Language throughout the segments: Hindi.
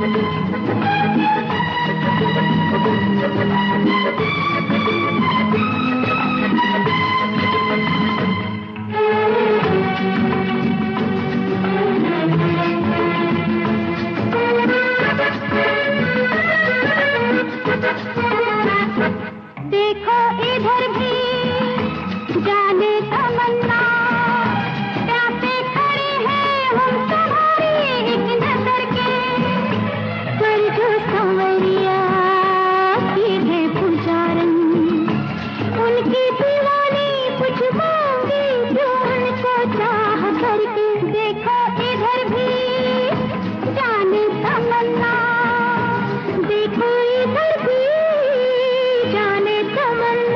देखो इधर भी जाने तमन्ना, प्यासे खड़े हैं हम तुम्हारी एक नजर के, पर जो संवरिया सीधे पुजारन, उनकी दीवानी पुछवाऊंगी क्यों उनको चाह करके। देखो इधर भी जाने तमन्ना, देखो इधर भी जाने तमन्ना।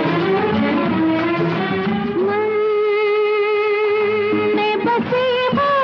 मन में बसे हो